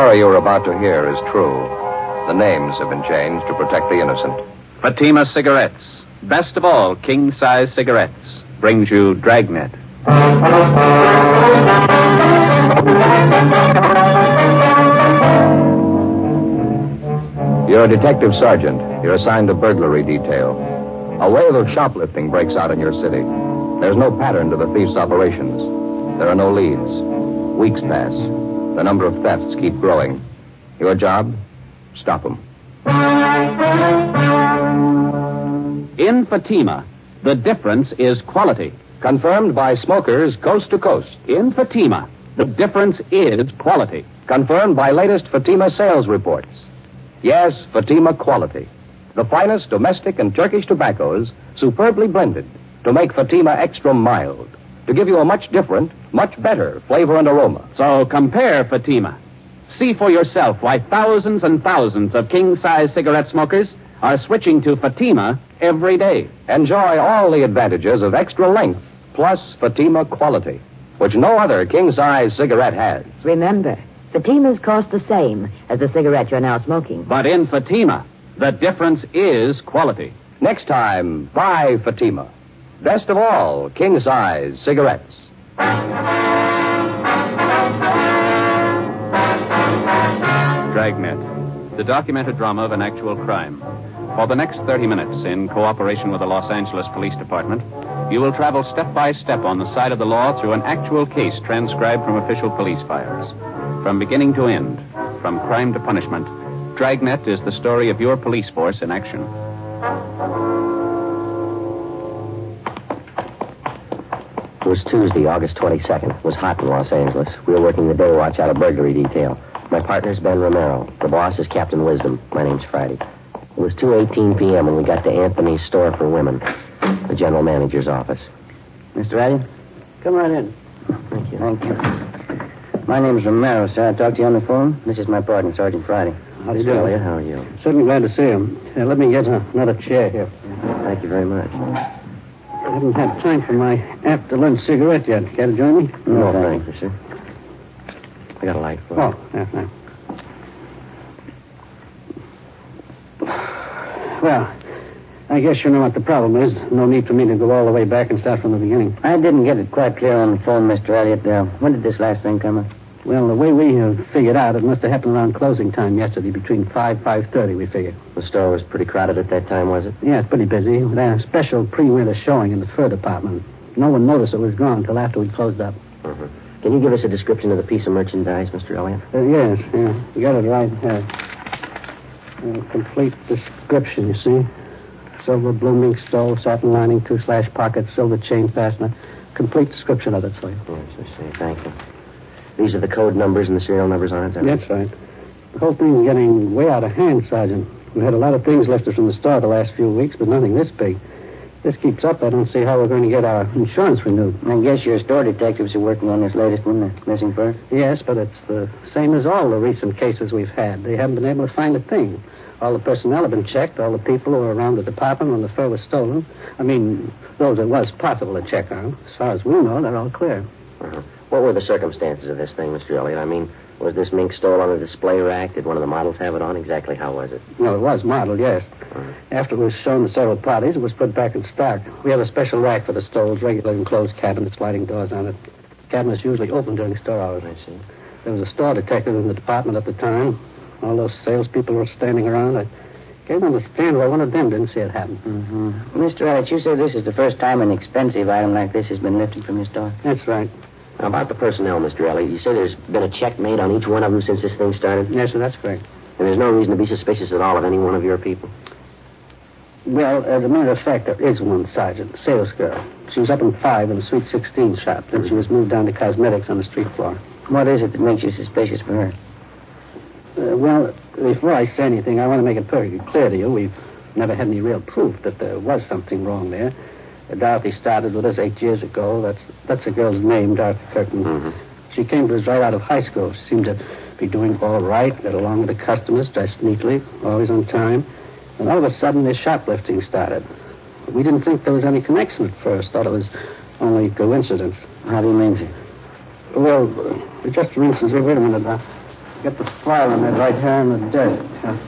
story you're about to hear is true. The names have been changed to protect the innocent. Fatima Cigarettes, best of all king-size cigarettes, brings you Dragnet. You're a detective sergeant. You're assigned to burglary detail. A wave of shoplifting breaks out in your city. There's no pattern to the thief's operations. There are no leads. Weeks pass. The number of thefts keep growing. Your job? Stop them. In Fatima, the difference is quality. Confirmed by smokers coast to coast. In Fatima, the difference is quality. Confirmed by latest Fatima sales reports. Yes, Fatima quality. The finest domestic and Turkish tobaccos superbly blended to make Fatima extra mild. To give you a much different, much better flavor and aroma. So compare Fatima. See for yourself why thousands and thousands of king-size cigarette smokers are switching to Fatima every day. Enjoy all the advantages of extra length plus Fatima quality, which no other king-size cigarette has. Remember, Fatimas cost the same as the cigarette you're now smoking. But in Fatima, the difference is quality. Next time, buy Fatima. Best of all, king-size cigarettes. Dragnet, the documented drama of an actual crime. For the next 30 minutes, in cooperation with the Los Angeles Police Department, you will travel step by step on the side of the law through an actual case transcribed from official police files. From beginning to end, from crime to punishment, Dragnet is the story of your police force in action. It was Tuesday, August 22nd. It was hot in Los Angeles. We were working the day watch out of burglary detail. My partner's Ben Romero. The boss is Captain Wisdom. My name's Friday. It was 2:18 p.m. when we got to Anthony's Store for Women, the general manager's office. Mr. Addy, come right in. Thank you. Thank you. My name's Romero, sir. I talked to you on the phone. This is my partner, Sergeant Friday. How do you Mr. do? Elliott, how are you? Certainly glad to see him. Let me get another chair here. Thank you very much. I haven't had time for my after-lunch cigarette yet. Care to join me? No, thank you, sir. I got a light for you. Oh, yeah, thanks. Well, I guess you know what the problem is. No need for me to go all the way back and start from the beginning. I didn't get it quite clear on the phone, Mr. Elliott. When did this last thing come up? Well, the way we figured out, it must have happened around closing time yesterday, between 5:30, we figured. The store was pretty crowded at that time, was it? Yeah, it's pretty busy. We had a special pre-winter showing in the fur department. No one noticed it was gone until after we closed up. Uh-huh. Can you give us a description of the piece of merchandise, Mr. Elliott? Yes, yeah. You got it right. Complete description, you see. Silver blooming stole, satin lining, 2-slash pocket, silver chain fastener. Complete description of it, sir. Yes, I see. Thank you. These are the code numbers and the serial numbers on it? That's right. The whole thing's getting way out of hand, Sergeant. We had a lot of things lifted from the store the last few weeks, but nothing this big. If this keeps up, I don't see how we're going to get our insurance renewed. I guess your store detectives are working on this latest one, the missing fur? Yes, but it's the same as all the recent cases we've had. They haven't been able to find a thing. All the personnel have been checked, all the people who were around the department when the fur was stolen. I mean, those it was possible to check on. As far as we know, they're all clear. Uh-huh. What were the circumstances of this thing, Mr. Elliott? I mean, was this mink stole on a display rack? Did one of the models have it on? Exactly how was it? Well, it was modeled, yes. Uh-huh. After it was shown to several parties, it was put back in stock. We have a special rack for the stoles, regular enclosed cabinet, sliding doors on it. The cabinet's usually open during store hours. I see. There was a store detective in the department at the time. All those salespeople were standing around. I can't understand why one of them didn't see it happen. Mm-hmm. Mr. Elliott, you say this is the first time an expensive item like this has been lifted from your store? That's right. Now, about the personnel, Mr. Elliott, you say there's been a check made on each one of them since this thing started? Yes, sir, that's correct. And there's no reason to be suspicious at all of any one of your people? Well, as a matter of fact, there is one, Sergeant, sales girl. She was up in 5 in the Sweet 16 shop. Then she was moved down to cosmetics on the street floor. What is it that makes you suspicious for her? Well, before I say anything, I want to make it perfectly clear to you. We've never had any real proof that there was something wrong there. Dorothy started with us 8 years ago. That's the girl's name, Dorothy Kirkman. Mm-hmm. She came to us right out of high school. She seemed to be doing all right, got along with the customers, dressed neatly, always on time. And all of a sudden, this shoplifting started. We didn't think there was any connection at first. Thought it was only coincidence. How do you mean, sir? Well, just for instance, wait a minute. Get the file on that right here in the desk.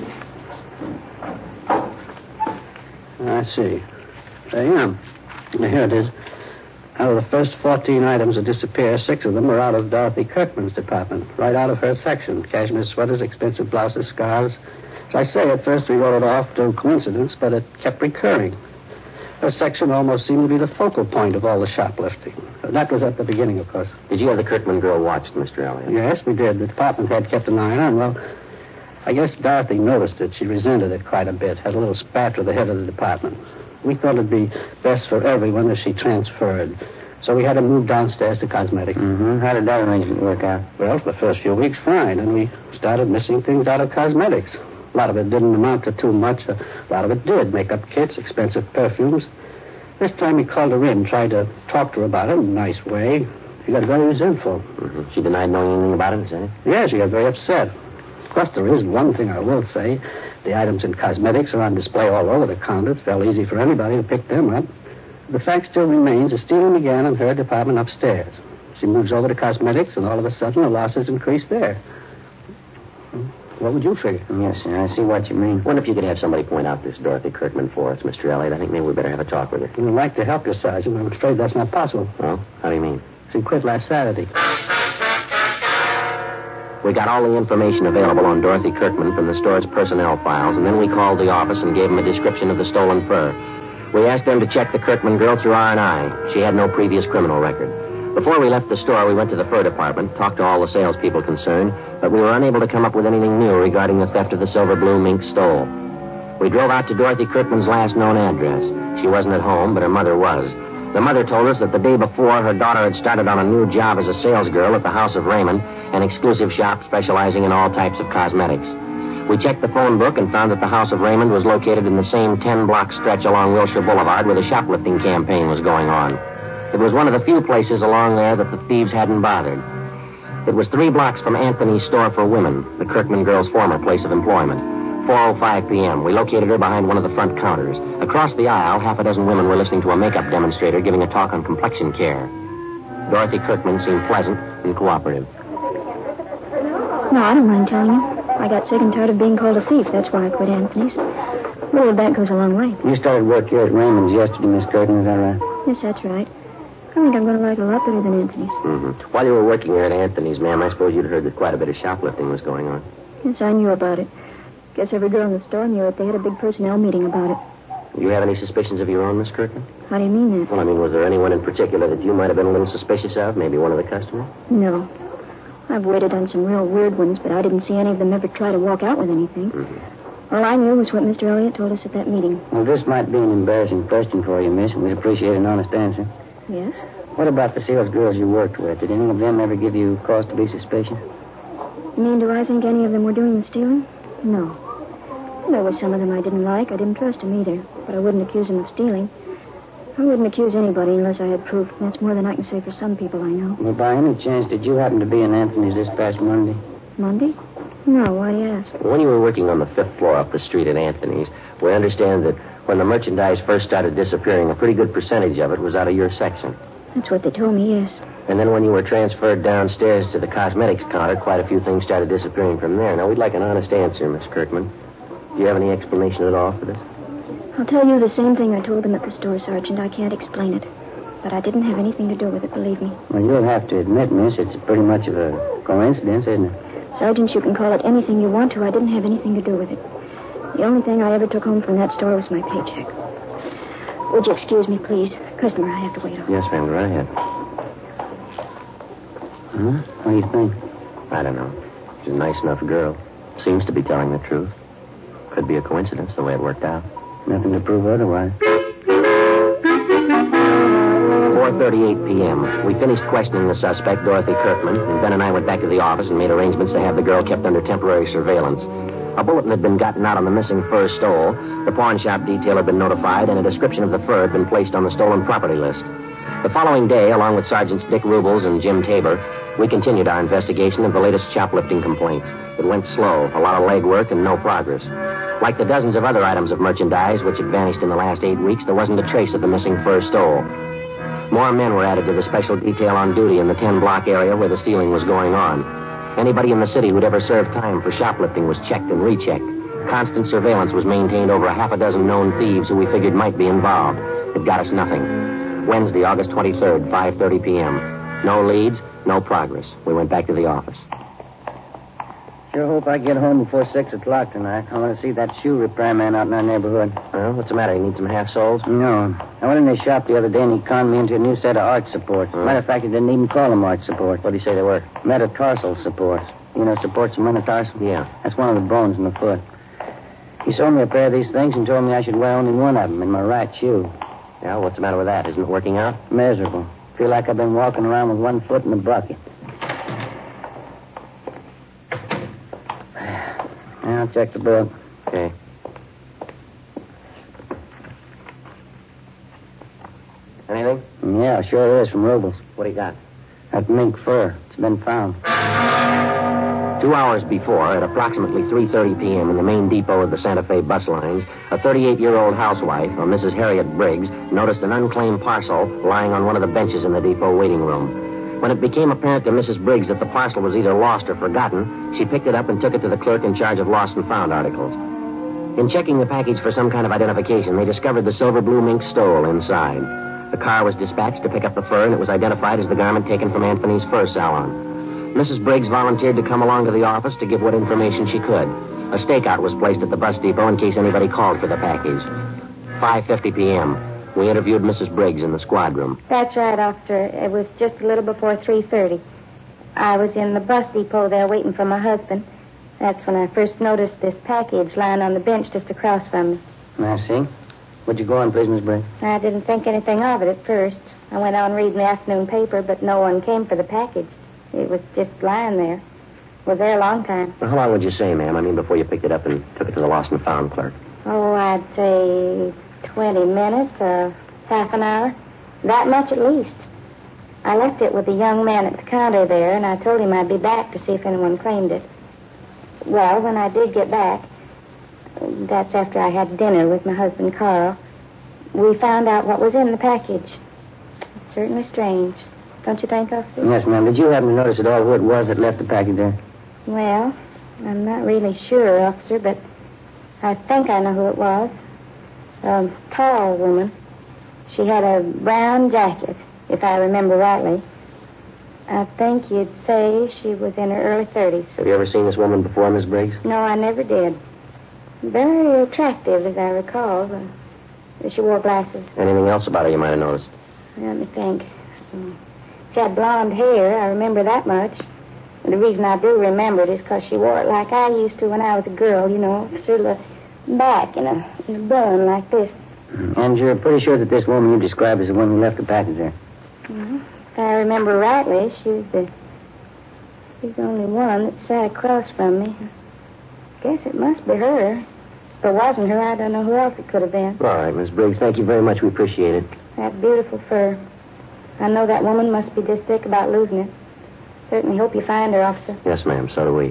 I see. There you am. Here it is. Out of the first 14 items that disappear, 6 of them are out of Dorothy Kirkman's department, right out of her section. Cashmere sweaters, expensive blouses, scarves. As I say, at first we wrote it off to coincidence, but it kept recurring. Her section almost seemed to be the focal point of all the shoplifting. That was at the beginning, of course. Did you have the Kirkman girl watched, Mr. Elliott? Yes, we did. The department head kept an eye on her. Well, I guess Dorothy noticed it. She resented it quite a bit. Had a little spat with the head of the department. We thought it'd be best for everyone if she transferred. So we had her move downstairs to cosmetics. Mm-hmm. How did that arrangement work out? Well, for the first few weeks, fine. And we started missing things out of cosmetics. A lot of it didn't amount to too much. A lot of it did. Makeup kits, expensive perfumes. This time he called her in, tried to talk to her about it in a nice way. She got very resentful. Mm-hmm. She denied knowing anything about it, is that it? Yeah, she got very upset. Of course, there is one thing I will say. The items in cosmetics are on display all over the counter. It's fairly easy for anybody to pick them up. The fact still remains the stealing began in her department upstairs. She moves over to cosmetics, and all of a sudden the losses increase there. What would you figure? Yes, sir. I see what you mean. Wonder if you could have somebody point out this Dorothy Kirkman for us, Mr. Elliott. I think maybe we better have a talk with her. We'd like to help you, Sergeant. I'm afraid that's not possible. Well, how do you mean? She quit last Saturday. We got all the information available on Dorothy Kirkman from the store's personnel files, and then we called the office and gave them a description of the stolen fur. We asked them to check the Kirkman girl through R&I. She had no previous criminal record. Before we left the store, we went to the fur department, talked to all the salespeople concerned, but we were unable to come up with anything new regarding the theft of the silver blue mink stole. We drove out to Dorothy Kirkman's last known address. She wasn't at home, but her mother was. The mother told us that the day before, her daughter had started on a new job as a salesgirl at the House of Raymond, an exclusive shop specializing in all types of cosmetics. We checked the phone book and found that the House of Raymond was located in the same 10-block stretch along Wilshire Boulevard where the shoplifting campaign was going on. It was one of the few places along there that the thieves hadn't bothered. It was 3 blocks from Anthony's store for women, the Kirkman girl's former place of employment. 4:05 p.m. We located her behind one of the front counters. Across the aisle, half a dozen women were listening to a makeup demonstrator giving a talk on complexion care. Dorothy Kirkman seemed pleasant and cooperative. No, I don't mind telling you. I got sick and tired of being called a thief. That's why I quit Anthony's. Really, that goes a long way. You started work here at Raymond's yesterday, Miss Kirkman, is that right? Yes, that's right. I think I'm going to like it a lot better than Anthony's. Mm-hmm. While you were working here at Anthony's, ma'am, I suppose you'd heard that quite a bit of shoplifting was going on. Yes, I knew about it. Guess every girl in the store knew it. They had a big personnel meeting about it. Do you have any suspicions of your own, Miss Kirkman? How do you mean that? Well, I mean, was there anyone in particular that you might have been a little suspicious of? Maybe one of the customers? No. I've waited on some real weird ones, but I didn't see any of them ever try to walk out with anything. Mm-hmm. All I knew was what Mr. Elliott told us at that meeting. Well, this might be an embarrassing question for you, miss, and we'd appreciate an honest answer. Yes? What about the sales girls you worked with? Did any of them ever give you cause to be suspicious? You mean, do I think any of them were doing the stealing? No. There were some of them I didn't like. I didn't trust them either. But I wouldn't accuse them of stealing. I wouldn't accuse anybody unless I had proof. That's more than I can say for some people I know. Well, by any chance, did you happen to be in Anthony's this past Monday? Monday? No, why do you ask? When you were working on the 5th floor up the street at Anthony's, we understand that when the merchandise first started disappearing, a pretty good percentage of it was out of your section. That's what they told me, yes. And then when you were transferred downstairs to the cosmetics counter, quite a few things started disappearing from there. Now, we'd like an honest answer, Miss Kirkman. Do you have any explanation at all for this? I'll tell you the same thing I told them at the store, Sergeant. I can't explain it. But I didn't have anything to do with it, believe me. Well, you'll have to admit, miss, it's pretty much of a coincidence, isn't it? Sergeant, you can call it anything you want to. I didn't have anything to do with it. The only thing I ever took home from that store was my paycheck. Would you excuse me, please? Customer, I have to wait on. Yes, ma'am, go right ahead. What do you think? I don't know. She's a nice enough girl. Seems to be telling the truth. Could be a coincidence the way it worked out. Nothing to prove otherwise. 4:38 p.m. We finished questioning the suspect, Dorothy Kirkman, and Ben and I went back to the office and made arrangements to have the girl kept under temporary surveillance. A bulletin had been gotten out on the missing fur stole. The pawn shop detail had been notified, and a description of the fur had been placed on the stolen property list. The following day, along with Sergeants Dick Rubles and Jim Tabor, we continued our investigation of the latest shoplifting complaints. It went slow, a lot of legwork, and no progress. Like the dozens of other items of merchandise which had vanished in the last 8 weeks, there wasn't a trace of the missing fur stole. More men were added to the special detail on duty in the 10-block area where the stealing was going on. Anybody in the city who'd ever served time for shoplifting was checked and rechecked. Constant surveillance was maintained over a half a dozen known thieves who we figured might be involved. It got us nothing. Wednesday, August 23rd, 5:30 p.m. No leads, no progress. We went back to the office. Sure hope I get home before 6 o'clock tonight. I want to see that shoe repair man out in our neighborhood. Well, what's the matter? You need some half-soles? No. I went in his shop the other day and he conned me into a new set of arch supports. Matter of fact, he didn't even call them arch supports. What did he say they were? Metatarsal supports. You know, supports the metatarsal? Yeah. That's one of the bones in the foot. He sold me a pair of these things and told me I should wear only one of them in my right shoe. Yeah, what's the matter with that? Isn't it working out? Miserable. Feel like I've been walking around with one foot in a bucket. I'll check the bill. Okay. Anything? Yeah, sure is, from Rubles. What do you got? That mink fur. It's been found. 2 hours before, at approximately 3:30 p.m. in the main depot of the Santa Fe bus lines, a 38-year-old housewife, a Mrs. Harriet Briggs, noticed an unclaimed parcel lying on one of the benches in the depot waiting room. When it became apparent to Mrs. Briggs that the parcel was either lost or forgotten, she picked it up and took it to the clerk in charge of lost and found articles. In checking the package for some kind of identification, they discovered the silver blue mink stole inside. The car was dispatched to pick up the fur, and it was identified as the garment taken from Anthony's fur salon. Mrs. Briggs volunteered to come along to the office to give what information she could. A stakeout was placed at the bus depot in case anybody called for the package. 5:50 p.m. We interviewed Mrs. Briggs in the squad room. That's right, officer. It was just a little before 3:30. I was in the bus depot there waiting for my husband. That's when I first noticed this package lying on the bench just across from me. I see. What'd you go on, please, Miss Briggs? I didn't think anything of it at first. I went on reading the afternoon paper, but no one came for the package. It was just lying there. Was there a long time. Well, how long would you say, ma'am? I mean, before you picked it up and took it to the lost and found clerk? Oh, I'd say 20 minutes, half an hour. That much at least. I left it with the young man at the counter there, and I told him I'd be back to see if anyone claimed it. Well, when I did get back, that's after I had dinner with my husband, Carl, we found out what was in the package. It's certainly strange. Don't you think, officer? Yes, ma'am. Did you happen to notice at all who it was that left the package there? Well, I'm not really sure, officer, but I think I know who it was. A tall woman. She had a brown jacket, if I remember rightly. I think you'd say she was in her early 30s. Have you ever seen this woman before, Miss Briggs? No, I never did. Very attractive, as I recall. She wore glasses. Anything else about her you might have noticed? Let me think. She had blonde hair. I remember that much. And the reason I do remember it is because she wore it like I used to when I was a girl, you know, sort of back in a bun like this. And you're pretty sure that this woman you described is the one who left the package there? Mm-hmm. If I remember rightly, she's the only one that sat across from me. I guess it must be her. If it wasn't her, I don't know who else it could have been. All right, Miss Briggs. Thank you very much. We appreciate it. That beautiful fur. I know that woman must be just sick about losing it. Certainly hope you find her, officer. Yes, ma'am. So do we.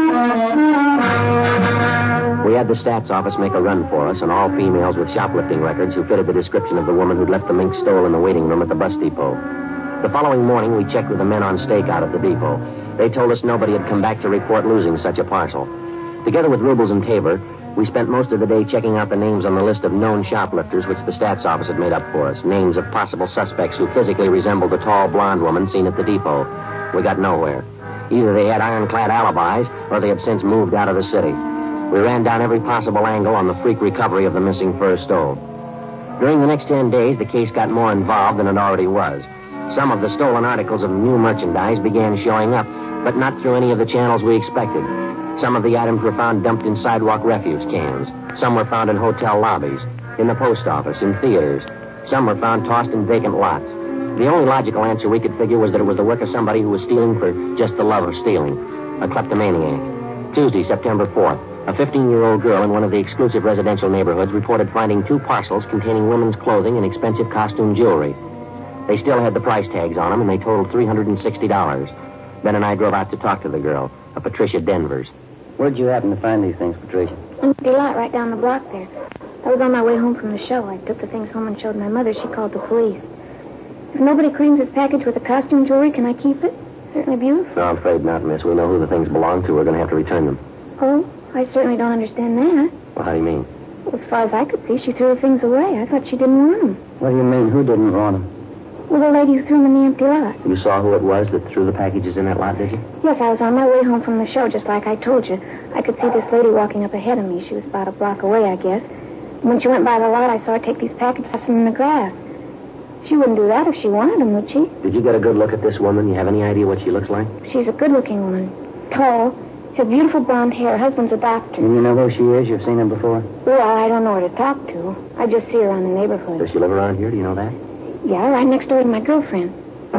We had the stats office make a run for us, and all females with shoplifting records who fitted the description of the woman who'd left the mink stole in the waiting room at the bus depot. The following morning, we checked with the men on stakeout at the depot. They told us nobody had come back to report losing such a parcel. Together with Rubles and Tabor, we spent most of the day checking out the names on the list of known shoplifters which the stats office had made up for us. Names of possible suspects who physically resembled the tall blonde woman seen at the depot. We got nowhere. Either they had ironclad alibis or they had since moved out of the city. We ran down every possible angle on the freak recovery of the missing fur stole. During the next 10 days, the case got more involved than it already was. Some of the stolen articles of new merchandise began showing up, but not through any of the channels we expected. Some of the items were found dumped in sidewalk refuse cans. Some were found in hotel lobbies, in the post office, in theaters. Some were found tossed in vacant lots. The only logical answer we could figure was that it was the work of somebody who was stealing for just the love of stealing. A kleptomaniac. Tuesday, September 4th, a 15-year-old girl in one of the exclusive residential neighborhoods reported finding 2 parcels containing women's clothing and expensive costume jewelry. They still had the price tags on them, and they totaled $360. Ben and I drove out to talk to the girl, a Patricia Denvers. Where'd you happen to find these things, Patricia? In the lot right down the block there. I was on my way home from the show. I took the things home and showed my mother. She called the police. If nobody claims this package with the costume jewelry, can I keep it? certainly beautiful. No, I'm afraid not, miss. We know who the things belong to. We're going to have to return them. Oh, I certainly don't understand that. Well, how do you mean? Well, as far as I could see, she threw her things away. I thought she didn't want them. What do you mean? Who didn't want them? Well, the lady who threw them in the empty lot. You saw who it was that threw the packages in that lot, did you? Yes, I was on my way home from the show, just like I told you. I could see this lady walking up ahead of me. She was about a block away, I guess. When she went by the lot, I saw her take these packages and toss them in the grass. She wouldn't do that if she wanted them, would she? Did you get a good look at this woman? You have any idea what she looks like? She's a good-looking woman. Tall. She has beautiful blonde hair. Her husband's a doctor. And you know who she is? You've seen her before? Well, I don't know her to talk to. I just see her around the neighborhood. Does she live around here? Do you know that? Yeah, right next door to my girlfriend.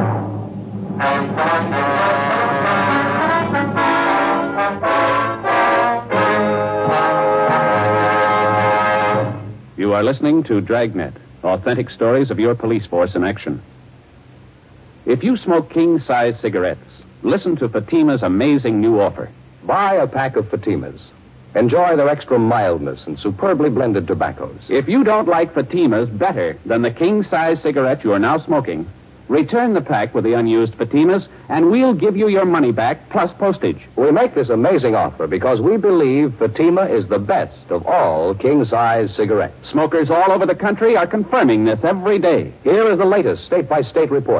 You are listening to Dragnet, authentic stories of your police force in action. If you smoke king-size cigarettes, listen to Fatima's amazing new offer. Buy a pack of Fatimas. Enjoy their extra mildness and superbly blended tobaccos. If you don't like Fatima's better than the king-size cigarette you are now smoking, return the pack with the unused Fatimas, and we'll give you your money back plus postage. We make this amazing offer because we believe Fatima is the best of all king-size cigarettes. Smokers all over the country are confirming this every day. Here is the latest state-by-state report.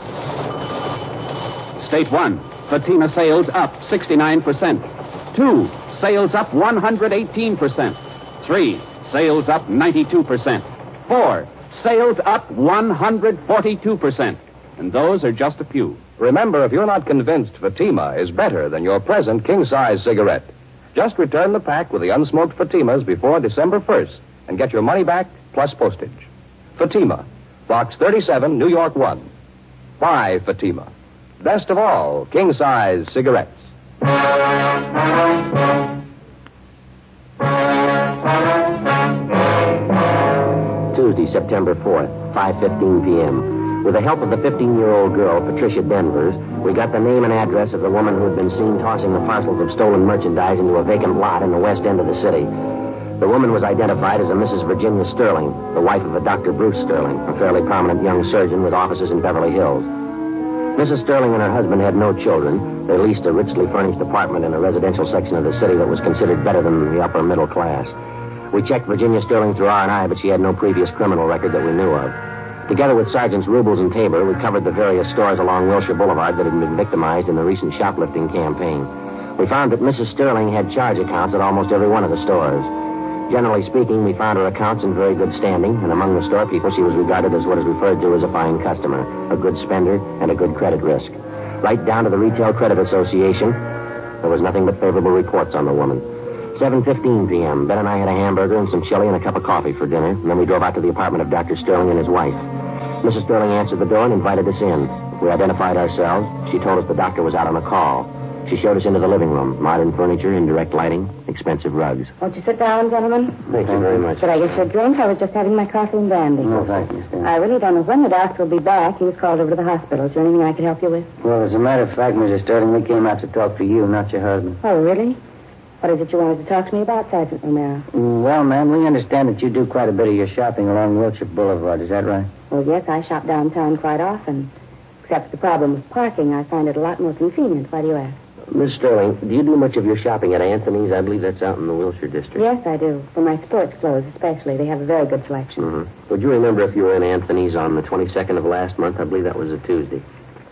State 1, Fatima sales up 69%. 2, sales up 118%. 3, sales up 92%. 4, sales up 142%. And those are just a few. Remember, if you're not convinced Fatima is better than your present king-size cigarette, just return the pack with the unsmoked Fatimas before December 1st and get your money back plus postage. Fatima, Box 37, New York 1. Buy Fatima. Best of all, king-size cigarettes. Tuesday, September 4th, 5:15 p.m. With the help of the 15-year-old girl, Patricia Denvers, we got the name and address of the woman who had been seen tossing the parcels of stolen merchandise into a vacant lot in the west end of the city. The woman was identified as a Mrs. Virginia Sterling, the wife of a Dr. Bruce Sterling, a fairly prominent young surgeon with offices in Beverly Hills. Mrs. Sterling and her husband had no children. They leased a richly furnished apartment in a residential section of the city that was considered better than the upper middle class. We checked Virginia Sterling through R&I, but she had no previous criminal record that we knew of. Together with Sergeants Rubles and Tabor, we covered the various stores along Wilshire Boulevard that had been victimized in the recent shoplifting campaign. We found that Mrs. Sterling had charge accounts at almost every one of the stores. Generally speaking, we found her accounts in very good standing, and among the store people, she was regarded as what is referred to as a fine customer, a good spender, and a good credit risk. Right down to the Retail Credit Association, there was nothing but favorable reports on the woman. 7:15 p.m., Ben and I had a hamburger and some chili and a cup of coffee for dinner, and then we drove out to the apartment of Dr. Sterling and his wife. Mrs. Sterling answered the door and invited us in. We identified ourselves. She told us the doctor was out on a call. She showed us into the living room. Modern furniture, indirect lighting, expensive rugs. Won't you sit down, gentlemen? Thank you very much. Should I get you a drink? I was just having my coffee and brandy. No, thank you, Miss Denver. I really don't know when the doctor will be back. He was called over to the hospital. Is there anything I could help you with? Well, as a matter of fact, Mrs. Sterling, we came out to talk to you, not your husband. Oh, really? What is it you wanted to talk to me about, Sergeant Romero? Well, ma'am, we understand that you do quite a bit of your shopping along Wilshire Boulevard. Is that right? Well, yes, I shop downtown quite often. Except the problem with parking, I find it a lot more convenient. Why do you ask? Miss Sterling, do you do much of your shopping at Anthony's? I believe that's out in the Wilshire district. Yes, I do. For my sports clothes, especially. They have a very good selection. Mm-hmm. Would you remember if you were in Anthony's on the 22nd of last month? I believe that was a Tuesday.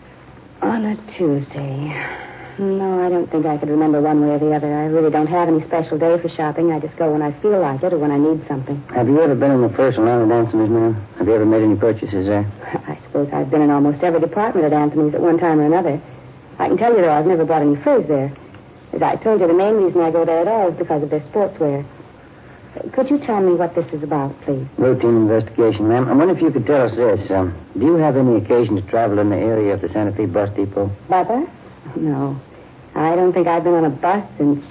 On a Tuesday. No, I don't think I could remember one way or the other. I really don't have any special day for shopping. I just go when I feel like it or when I need something. Have you ever been in the first line at Anthony's, ma'am? Have you ever made any purchases there? I suppose I've been in almost every department at Anthony's at one time or another. I can tell you, though, I've never bought any furs there. As I told you, the main reason I go there at all is because of their sportswear. Could you tell me what this is about, please? Routine investigation, ma'am. I wonder if you could tell us this. Do you have any occasion to travel in the area of the Santa Fe bus depot? Bus? No. I don't think I've been on a bus since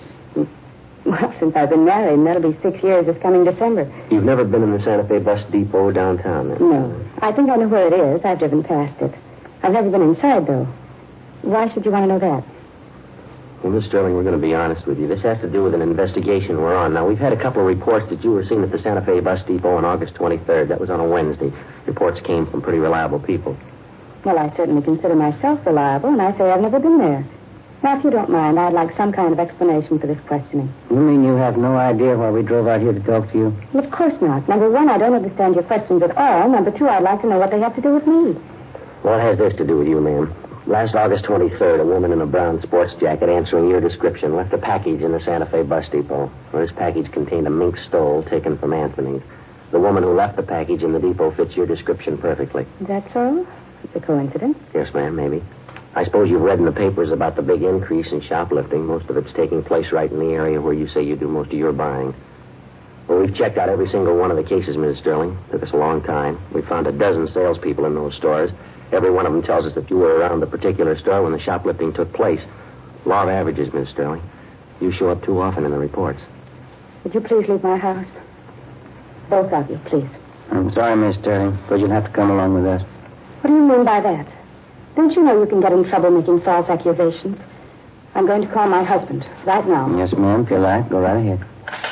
I've been married, and that'll be 6 years this coming December. You've never been in the Santa Fe bus depot downtown, then? No. I think I know where it is. I've driven past it. I've never been inside, though. Why should you want to know that? Well, Miss Sterling, we're going to be honest with you. This has to do with an investigation we're on. Now, we've had a couple of reports that you were seen at the Santa Fe bus depot on August 23rd. That was on a Wednesday. Reports came from pretty reliable people. Well, I certainly consider myself reliable, and I say I've never been there. Now, if you don't mind, I'd like some kind of explanation for this questioning. You mean you have no idea why we drove out here to talk to you? Well, of course not. Number one, I don't understand your questions at all. Number two, I'd like to know what they have to do with me. What has this to do with you, ma'am? Last August 23rd, a woman in a brown sports jacket answering your description left a package in the Santa Fe bus depot. Well, this package contained a mink stole taken from Anthony's. The woman who left the package in the depot fits your description perfectly. Is that so? It's a coincidence. Yes, ma'am, maybe. I suppose you've read in the papers about the big increase in shoplifting. Most of it's taking place right in the area where you say you do most of your buying. Well, we've checked out every single one of the cases, Ms. Sterling. Took us a long time. We found a dozen salespeople in those stores. Every one of them tells us that you were around the particular store when the shoplifting took place. Law of averages, Ms. Sterling. You show up too often in the reports. Would you please leave my house? Both of you, please. I'm sorry, Miss Sterling, but you'll have to come along with us. What do you mean by that? Don't you know you can get in trouble making false accusations? I'm going to call my husband right now. Yes, ma'am, if you like. Go right ahead.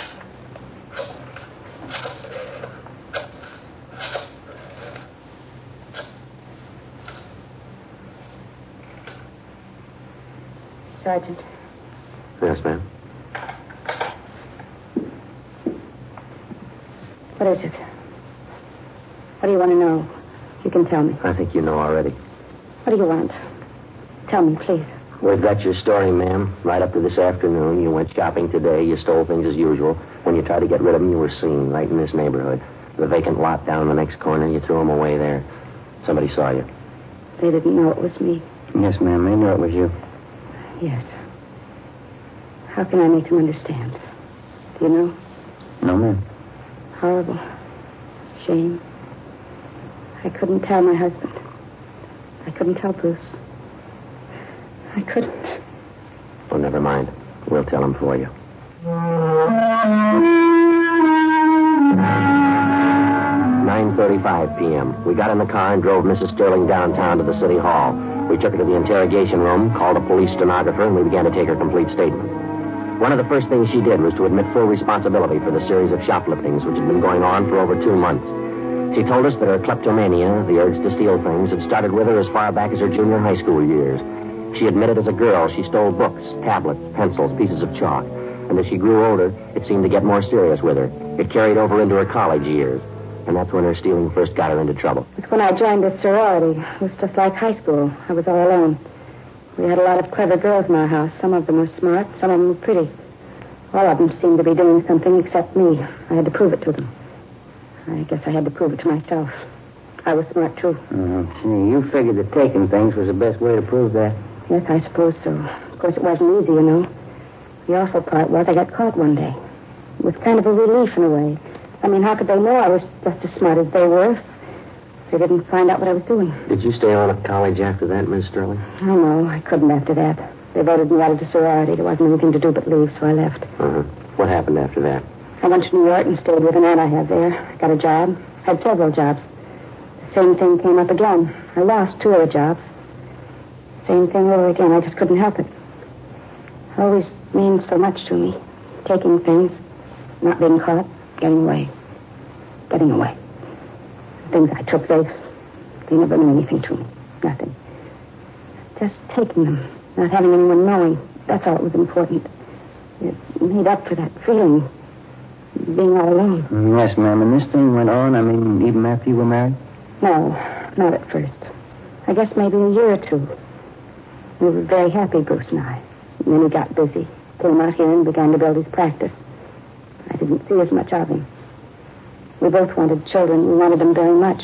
Sergeant. Yes, ma'am. What is it? What do you want to know? You can tell me. I think you know already. What do you want? Tell me, please. We've got your story, ma'am. Right up to this afternoon. You went shopping today. You stole things as usual. When you tried to get rid of them, you were seen right in this neighborhood. The vacant lot down the next corner. You threw them away there. Somebody saw you. They didn't know it was me. Yes, ma'am, they knew it was you. Yes. How can I make them understand? Do you know? No, ma'am. Horrible. Shame. I couldn't tell my husband. I couldn't tell Bruce. I couldn't. Well, never mind. We'll tell him for you. 9:35 p.m. We got in the car and drove Mrs. Sterling downtown to the city hall. We took her to the interrogation room, called a police stenographer, and we began to take her complete statement. One of the first things she did was to admit full responsibility for the series of shopliftings which had been going on for over 2 months. She told us that her kleptomania, the urge to steal things, had started with her as far back as her junior high school years. She admitted as a girl she stole books, tablets, pencils, pieces of chalk. And as she grew older, it seemed to get more serious with her. It carried over into her college years. And that's when her stealing first got her into trouble. It's when I joined the sorority. It was just like high school. I was all alone. We had a lot of clever girls in our house. Some of them were smart, some of them were pretty. All of them seemed to be doing something except me. I had to prove it to them. I guess I had to prove it to myself. I was smart, too. See, you figured that taking things was the best way to prove that. Yes, I suppose so. Of course, it wasn't easy, you know. The awful part was I got caught one day. It was kind of a relief in a way. I mean, how could they know I was just as smart as they were if they didn't find out what I was doing? Did you stay on at college after that, Miss Sterling? Oh, no, I couldn't after that. They voted me out of the sorority. There wasn't anything to do but leave, so I left. Uh-huh. What happened after that? I went to New York and stayed with an aunt I had there. I got a job. Had several jobs. The same thing came up again. I lost 2 other jobs. Same thing over again. I just couldn't help it. It always means so much to me. Taking things, not being caught, getting away. Getting away. The things I took, they never meant anything to me. Nothing. Just taking them, not having anyone knowing. That's all that was important. It made up for that feeling, being all alone. Yes, ma'am, and this thing went on, even after you were married? No, not at first. I guess maybe a year or 2. We were very happy, Bruce and I. And then he got busy. Came out here and began to build his practice. I didn't see as much of him. We both wanted children. We wanted them very much.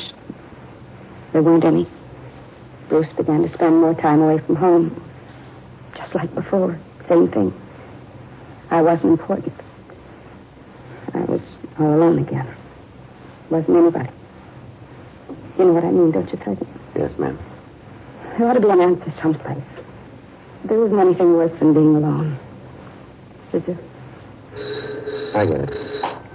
There weren't any. Bruce began to spend more time away from home. Just like before. Same thing. I wasn't important. I was all alone again. Wasn't anybody. You know what I mean, don't you, Sergeant? Yes, ma'am. There ought to be an answer someplace. There isn't anything worse than being alone. Is there? I get it.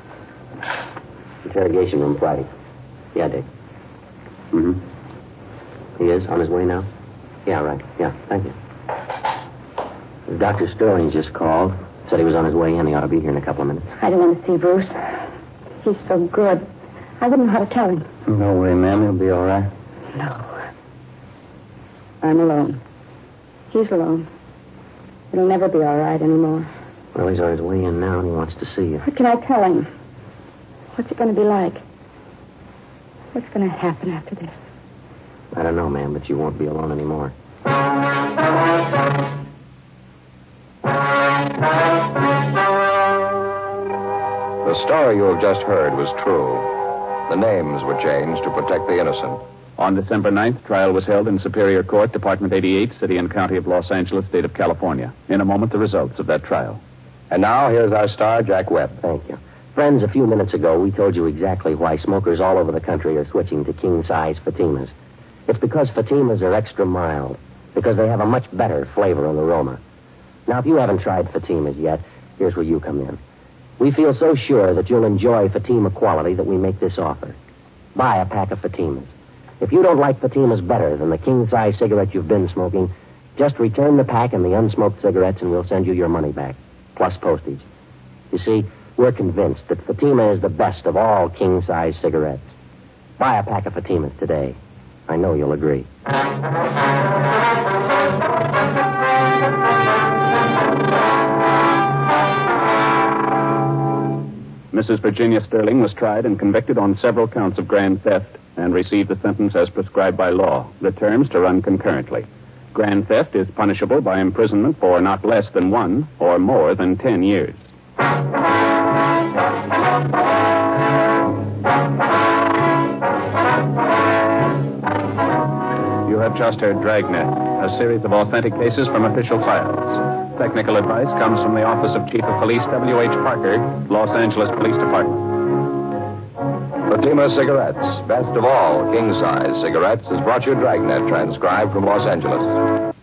Interrogation room Friday. Yeah, Dick. Mm-hmm. He is on his way now? Yeah, right. Yeah, thank you. Dr. Sterling just called. Said he was on his way in. He ought to be here in a couple of minutes. I don't want to see Bruce. He's so good. I wouldn't know how to tell him. Don't worry, ma'am. He'll be all right. No. I'm alone. He's alone. It'll never be all right anymore. Well, he's on his way in now, and he wants to see you. What can I tell him? What's it going to be like? What's going to happen after this? I don't know, ma'am, but you won't be alone anymore. The story you have just heard was true. The names were changed to protect the innocent. On December 9th, trial was held in Superior Court, Department 88, City and County of Los Angeles, State of California. In a moment, the results of that trial. And now, here's our star, Jack Webb. Thank you. Friends, a few minutes ago, we told you exactly why smokers all over the country are switching to king-size Fatimas. It's because Fatimas are extra mild, because they have a much better flavor and aroma. Now, if you haven't tried Fatimas yet, here's where you come in. We feel so sure that you'll enjoy Fatima quality that we make this offer. Buy a pack of Fatimas. If you don't like Fatimas better than the king-size cigarette you've been smoking, just return the pack and the unsmoked cigarettes and we'll send you your money back, plus postage. You see, we're convinced that Fatima is the best of all king-size cigarettes. Buy a pack of Fatimas today. I know you'll agree. Mrs. Virginia Sterling was tried and convicted on several counts of grand theft and received the sentence as prescribed by law, the terms to run concurrently. Grand theft is punishable by imprisonment for not less than 1 or more than 10 years. You have just heard Dragnet, a series of authentic cases from official files. Technical advice comes from the Office of Chief of Police W.H. Parker, Los Angeles Police Department. Fatima Cigarettes, best of all king-size cigarettes, has brought you Dragnet, transcribed from Los Angeles.